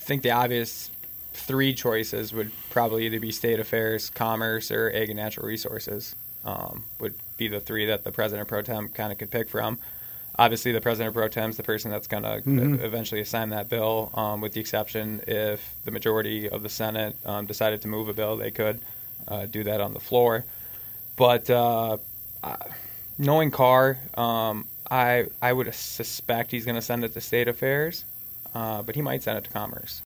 think the obvious three choices would probably either be state affairs, commerce, or ag and natural resources. Would be the three that the president pro tem kind of could pick from. Obviously, the president pro tem is the person that's going to eventually assign that bill, with the exception if the majority of the Senate decided to move a bill, they could do that on the floor. But knowing Carr, I would suspect he's going to send it to state affairs, but he might send it to commerce.